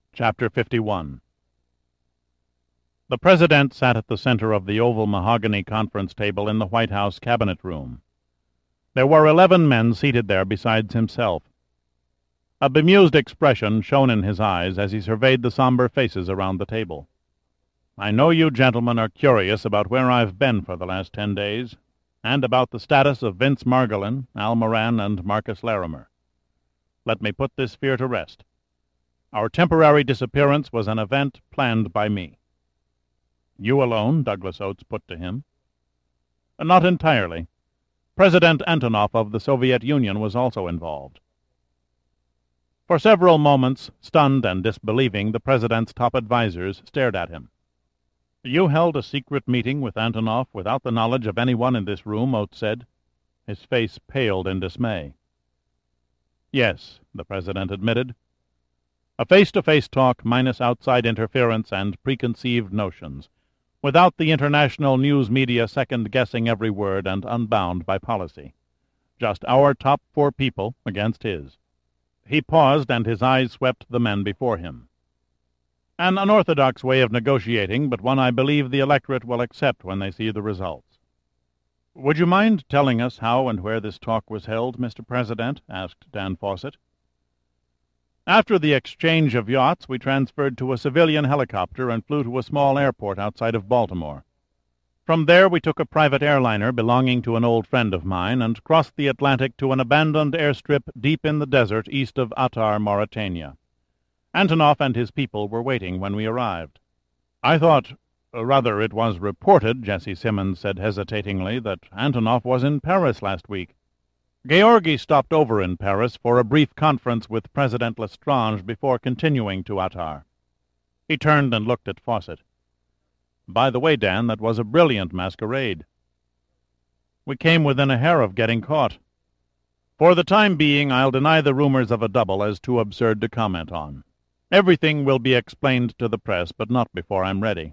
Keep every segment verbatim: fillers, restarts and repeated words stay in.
Chapter fifty-one. The President sat at the center of the oval mahogany conference table in the White House Cabinet Room. There were eleven men seated there besides himself. A bemused expression shone in his eyes as he surveyed the somber faces around the table. "I know you gentlemen are curious about where I've been for the last ten days, and about the status of Vince Margolin, Al Moran, and Marcus Larimer. Let me put this fear to rest. Our temporary disappearance was an event planned by me." "You alone?" Douglas Oates put to him. "Not entirely. President Antonov of the Soviet Union was also involved." For several moments, stunned and disbelieving, the President's top advisers stared at him. "You held a secret meeting with Antonov without the knowledge of anyone in this room?" Oates said. His face paled in dismay. "Yes," the President admitted. "A face-to-face talk minus outside interference and preconceived notions, without the international news media second-guessing every word and unbound by policy. Just our top four people against his." He paused, and his eyes swept the men before him. "An unorthodox way of negotiating, but one I believe the electorate will accept when they see the results." "Would you mind telling us how and where this talk was held, Mister President?" asked Dan Fawcett. "After the exchange of yachts, we transferred to a civilian helicopter and flew to a small airport outside of Baltimore. From there we took a private airliner belonging to an old friend of mine and crossed the Atlantic to an abandoned airstrip deep in the desert east of Attar, Mauritania. Antonov and his people were waiting when we arrived. I thought, uh, rather it was reported," Jesse Simmons said hesitatingly, "that Antonov was in Paris last week." "Georgi stopped over in Paris for a brief conference with President Lestrange before continuing to Attar." He turned and looked at Fawcett. "By the way, Dan, that was a brilliant masquerade." "We came within a hair of getting caught. For the time being, I'll deny the rumors of a double as too absurd to comment on. Everything will be explained to the press, but not before I'm ready."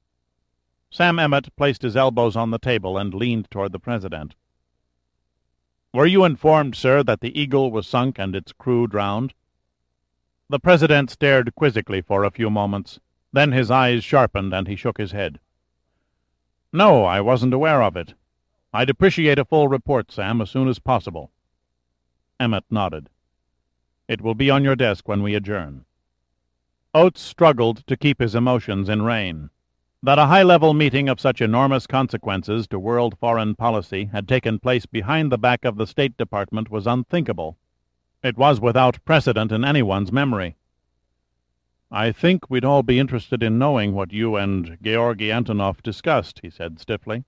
Sam Emmett placed his elbows on the table and leaned toward the President. "Were you informed, sir, that the Eagle was sunk and its crew drowned?" The President stared quizzically for a few moments. Then his eyes sharpened and he shook his head. "No, I wasn't aware of it. I'd appreciate a full report, Sam, as soon as possible." Emmett nodded. "It will be on your desk when we adjourn." Oates struggled to keep his emotions in rein. That a high-level meeting of such enormous consequences to world foreign policy had taken place behind the back of the State Department was unthinkable. It was without precedent in anyone's memory. "I think we'd all be interested in knowing what you and Georgi Antonov discussed," he said stiffly.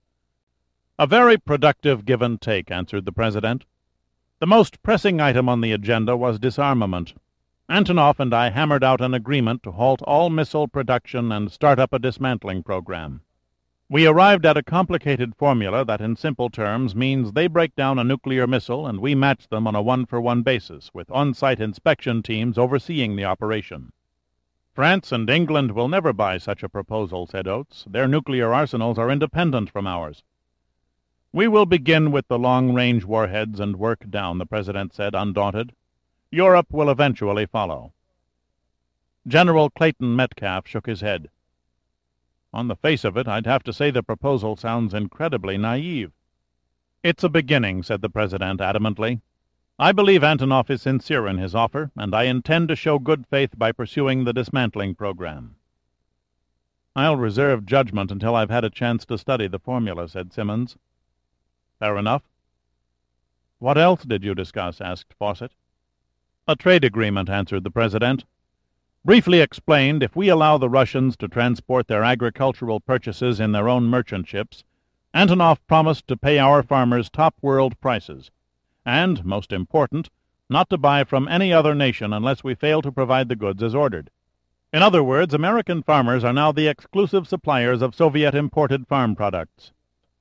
"A very productive give-and-take," answered the President. "The most pressing item on the agenda was disarmament. Antonov and I hammered out an agreement to halt all missile production and start up a dismantling program. We arrived at a complicated formula that in simple terms means they break down a nuclear missile and we match them on a one-for-one basis, with on-site inspection teams overseeing the operation." "France and England will never buy such a proposal," said Oates. "Their nuclear arsenals are independent from ours." "We will begin with the long-range warheads and work down," the President said, undaunted. "Europe will eventually follow." General Clayton Metcalf shook his head. "On the face of it, I'd have to say the proposal sounds incredibly naive." "It's a beginning," said the President adamantly. "I believe Antonov is sincere in his offer, and I intend to show good faith by pursuing the dismantling program." "I'll reserve judgment until I've had a chance to study the formula," said Simmons. "Fair enough." "What else did you discuss?" asked Fawcett. "A trade agreement," answered the President. "Briefly explained, if we allow the Russians to transport their agricultural purchases in their own merchant ships, Antonov promised to pay our farmers top world prices, and, most important, not to buy from any other nation unless we fail to provide the goods as ordered. In other words, American farmers are now the exclusive suppliers of Soviet-imported farm products."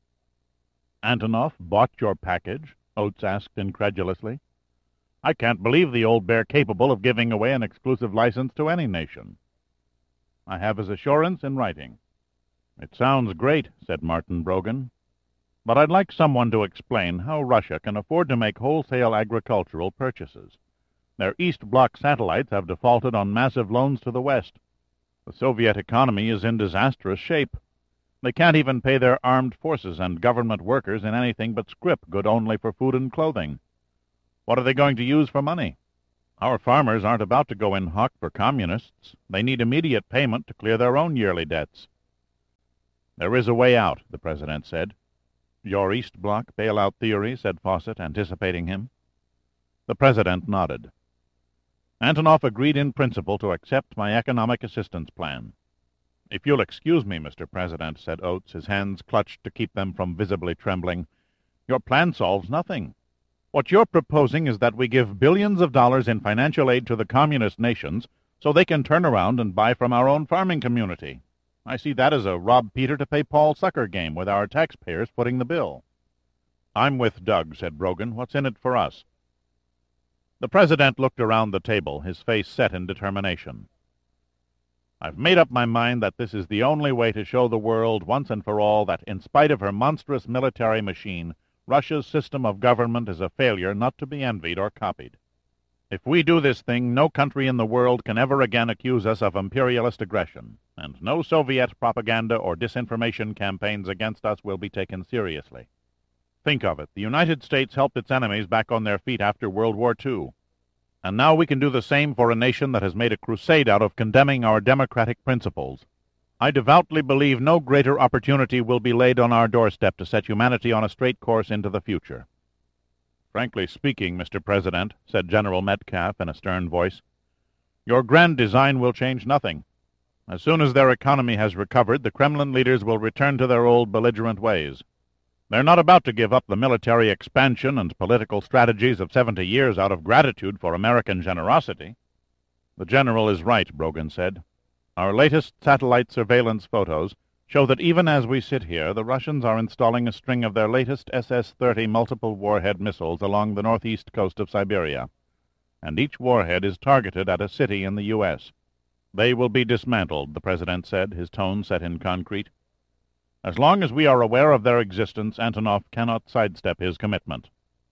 "Antonov bought your package?" Oates asked incredulously. "I can't believe the old bear capable of giving away an exclusive license to any nation." "I have his assurance in writing." "It sounds great," said Martin Brogan. "But I'd like someone to explain how Russia can afford to make wholesale agricultural purchases. Their East Bloc satellites have defaulted on massive loans to the West. The Soviet economy is in disastrous shape. They can't even pay their armed forces and government workers in anything but scrip, good only for food and clothing. What are they going to use for money? Our farmers aren't about to go in hock for communists. They need immediate payment to clear their own yearly debts. There is a way out, the President said. Your East Bloc bailout theory, said Fawcett, anticipating him. The President nodded. Antonov agreed in principle to accept my economic assistance plan. If you'll excuse me, Mister President, said Oates, his hands clutched to keep them from visibly trembling, your plan solves nothing. What you're proposing is that we give billions of dollars in financial aid to the communist nations so they can turn around and buy from our own farming community. I see that as a rob Peter to pay Paul sucker game with our taxpayers footing the bill. I'm with Doug, said Brogan. What's in it for us? The President looked around the table, his face set in determination. I've made up my mind that this is the only way to show the world once and for all that, in spite of her monstrous military machine, Russia's system of government is a failure not to be envied or copied. If we do this thing, no country in the world can ever again accuse us of imperialist aggression, and no Soviet propaganda or disinformation campaigns against us will be taken seriously. Think of it. The United States helped its enemies back on their feet after World War Two. And now we can do the same for a nation that has made a crusade out of condemning our democratic principles. I devoutly believe no greater opportunity will be laid on our doorstep to set humanity on a straight course into the future. Frankly speaking, Mister President, said General Metcalf in a stern voice, your grand design will change nothing. As soon as their economy has recovered, the Kremlin leaders will return to their old belligerent ways. They're not about to give up the military expansion and political strategies of seventy years out of gratitude for American generosity. The general is right, Brogan said. Our latest satellite surveillance photos show that even as we sit here, the Russians are installing a string of their latest S S thirty multiple warhead missiles along the northeast coast of Siberia, and each warhead is targeted at a city in the U S They will be dismantled, the President said, his tone set in concrete. As long as we are aware of their existence, Antonov cannot sidestep his commitment.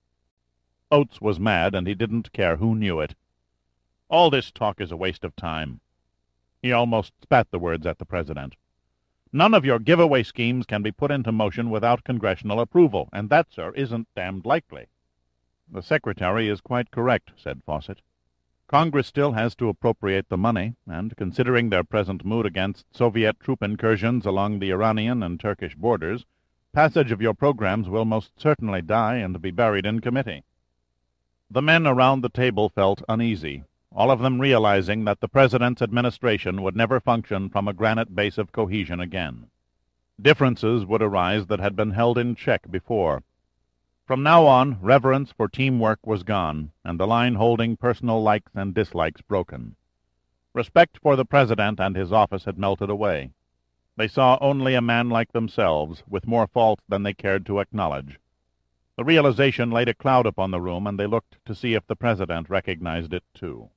Oates was mad, and he didn't care who knew it. All this talk is a waste of time. He almost spat the words at the President. None of your giveaway schemes can be put into motion without congressional approval, and that, sir, isn't damned likely. The Secretary is quite correct, said Fawcett. Congress still has to appropriate the money, and considering their present mood against Soviet troop incursions along the Iranian and Turkish borders, passage of your programs will most certainly die and be buried in committee. The men around the table felt uneasy, all of them realizing that the President's administration would never function from a granite base of cohesion again. Differences would arise that had been held in check before. From now on, reverence for teamwork was gone, and the line holding personal likes and dislikes broken. Respect for the President and his office had melted away. They saw only a man like themselves, with more faults than they cared to acknowledge. The realization laid a cloud upon the room, and they looked to see if the President recognized it too.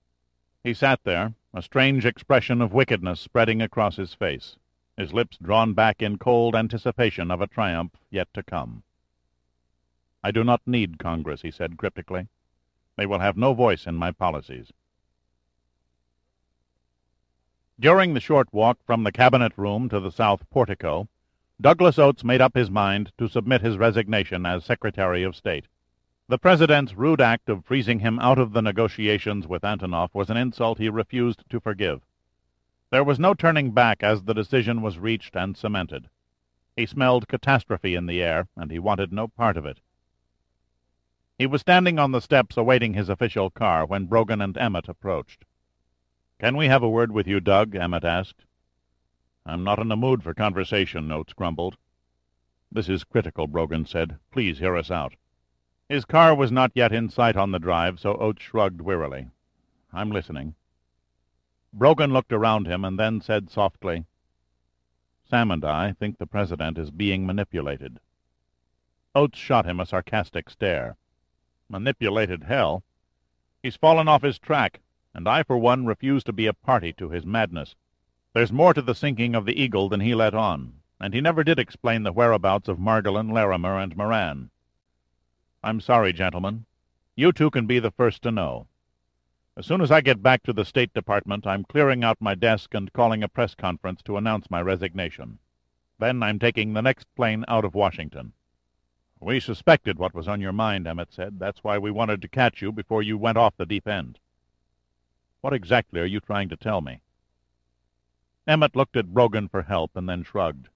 He sat there, a strange expression of wickedness spreading across his face, his lips drawn back in cold anticipation of a triumph yet to come. I do not need Congress, he said cryptically. They will have no voice in my policies. During the short walk from the Cabinet room to the south portico, Douglas Oates made up his mind to submit his resignation as Secretary of State. The President's rude act of freezing him out of the negotiations with Antonov was an insult he refused to forgive. There was no turning back as the decision was reached and cemented. He smelled catastrophe in the air, and he wanted no part of it. He was standing on the steps awaiting his official car when Brogan and Emmett approached. "Can we have a word with you, Doug?" Emmett asked. "I'm not in the mood for conversation," Oates grumbled. "This is critical," Brogan said. "Please hear us out." His car was not yet in sight on the drive, so Oates shrugged wearily. "I'm listening." Brogan looked around him and then said softly, "Sam and I think the President is being manipulated." Oates shot him a sarcastic stare. "Manipulated, hell! He's fallen off his track, and I, for one, refuse to be a party to his madness. There's more to the sinking of the Eagle than he let on, and he never did explain the whereabouts of Margolin, Larimer, and Moran. I'm sorry, gentlemen. You two can be the first to know. As soon as I get back to the State Department, I'm clearing out my desk and calling a press conference to announce my resignation. Then I'm taking the next plane out of Washington." "We suspected what was on your mind," Emmett said. "That's why we wanted to catch you before you went off the deep end." "What exactly are you trying to tell me?" Emmett looked at Brogan for help and then shrugged.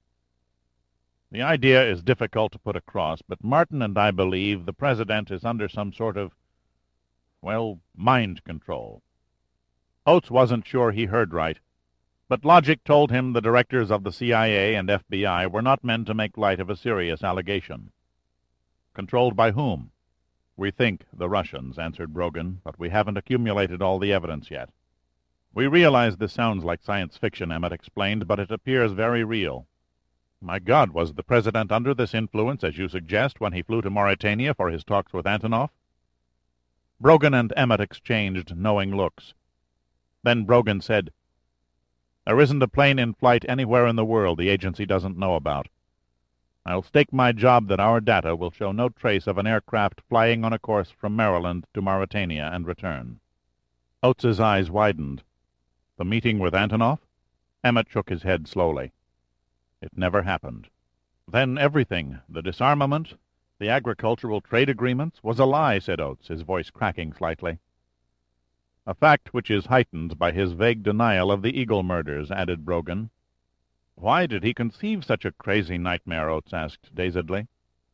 "The idea is difficult to put across, but Martin and I believe the President is under some sort of, well, mind control." Oates wasn't sure he heard right, but logic told him the directors of the C I A and F B I were not men to make light of a serious allegation. "Controlled by whom?" "We think the Russians," answered Brogan, "but we haven't accumulated all the evidence yet." "We realize this sounds like science fiction," Emmett explained, "but it appears very real. My God, was the President under this influence, as you suggest, when he flew to Mauritania for his talks with Antonov?" Brogan and Emmett exchanged knowing looks. Then Brogan said, "There isn't a plane in flight anywhere in the world the agency doesn't know about. I'll stake my job that our data will show no trace of an aircraft flying on a course from Maryland to Mauritania and return." Oates's eyes widened. "The meeting with Antonov?" Emmett shook his head slowly. "It never happened." "Then everything, the disarmament, the agricultural trade agreements, was a lie," said Oates, his voice cracking slightly. "A fact which is heightened by his vague denial of the Eagle murders," added Brogan. "Why did he conceive such a crazy nightmare?" Oates asked dazedly.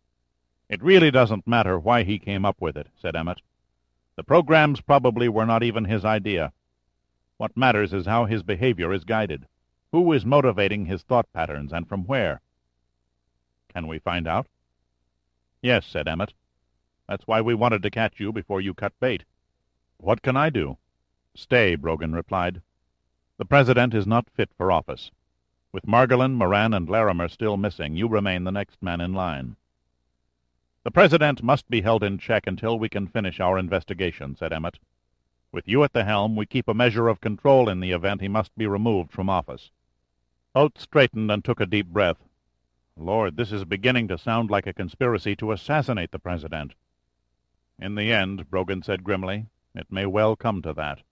"It really doesn't matter why he came up with it," said Emmett. "The programs probably were not even his idea. What matters is how his behavior is guided. Who is motivating his thought patterns, and from where?" "Can we find out?" "Yes," said Emmett. "That's why we wanted to catch you before you cut bait." "What can I do?" "Stay," Brogan replied. "The President is not fit for office. With Margolin, Moran, and Larimer still missing, you remain the next man in line." "The President must be held in check until we can finish our investigation," said Emmett. "With you at the helm, we keep a measure of control in the event he must be removed from office." Oates straightened and took a deep breath. "Lord, this is beginning to sound like a conspiracy to assassinate the President." "In the end," Brogan said grimly, "it may well come to that."